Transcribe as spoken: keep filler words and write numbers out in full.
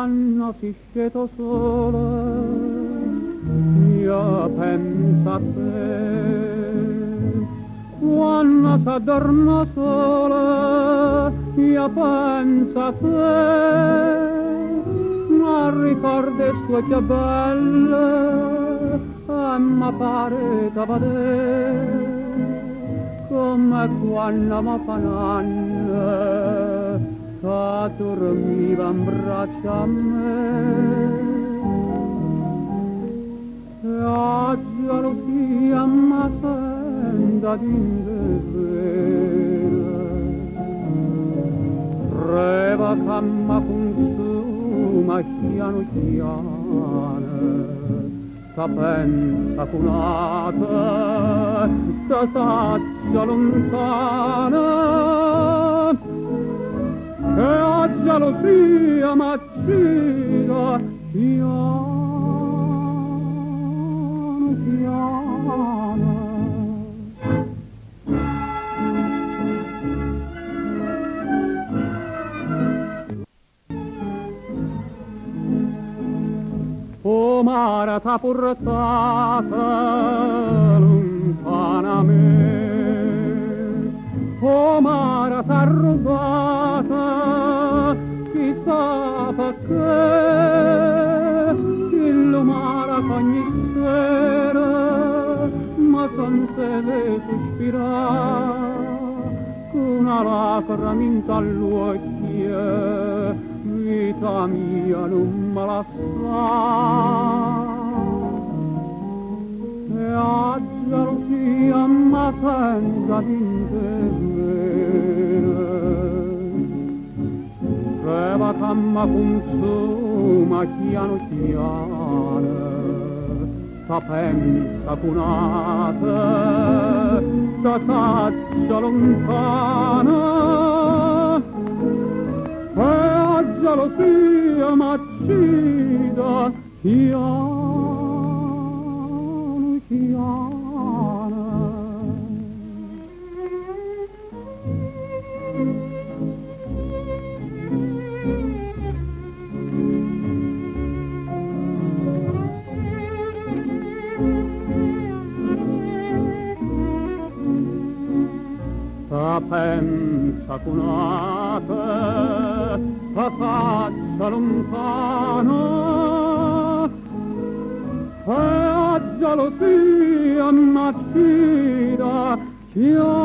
quando si sceto sola, io penso a te. Quando s'addorna sola, io penso a te. Ma ricordo sue che belle, e mi pare da vedere, come quando mi fa nanne, che dormiva in braccio a me. E a gelosia mi senta d'invera, reva che mi consuma piano piano, sta pensa cunata, sta saggia lontana, e a gelosia m'accida piano piano. O mare t'ha portata lontana a me, o mare t'ha rubata chissà perché, il mare ogni sera ma senza le sospirare, con una lacrima in all'occhio, vita mia non me la sa. E a gelosia mi pensa d'intenere, creva che mi consuma piano piano, sta pensa cunata, sta saggia lontana, e a gelosia m'accida piano piano. Sta pensa cunata, sta faccia lontana, e a gelosia m'accida piano